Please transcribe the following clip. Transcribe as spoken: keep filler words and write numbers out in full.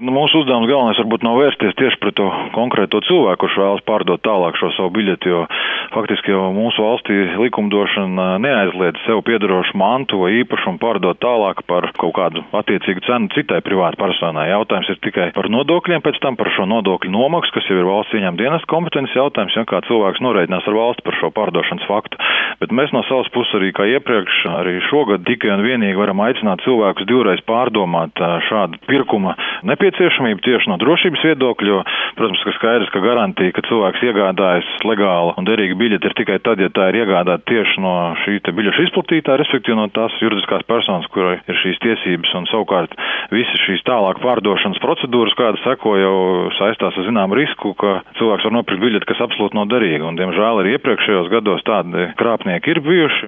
Nu, mūsu uzdevums galvenais varbūt nav vērsties tieši pret to konkrēto cilvēku, kurš vēlas pārdot tālāk šo savu biļeti, jo faktiski jau mūsu valstī likumdošana neaizliedz sev piederošu mantu vai īpašumu pārdot tālāk par kaut kādu attiecīgu cenu citai privātai personai. Jautājums ir tikai par nodokļiem, pēc tam par šo nodokļu nomaksu, kas jau ir valsts ieņēmuma dienesta kompetences jautājums, ja kā cilvēks norēķinās ar valsti par šo pārdošanas faktu. Bet mēs no savas puses arī kā iepriekš, arī šogad tikai un vienīgi varam aicināt cilvēkus divreiz pārdomāt šādu pirkuma nepieciešamību tieši no drošības viedokļa, jo, protams, ka skaidrs, ka garantija, ka cilvēks iegādājas legāla un derīga biļete ir tikai tad, ja tā ir iegādāta tieši no šī te biļešu izplatītāja, respektīvi no tās juridiskās personas, kurai ir šīs tiesības, un savukārt visas šīs tālāk pārdošanas procedūras, kādas seko, jau saistās ar zinām risku, ka cilvēks var nopirkt biļeti, kas absolūti nav derīga, un diemžēl arī iepriekšējos gados tādi krāpnieki ir bijuši.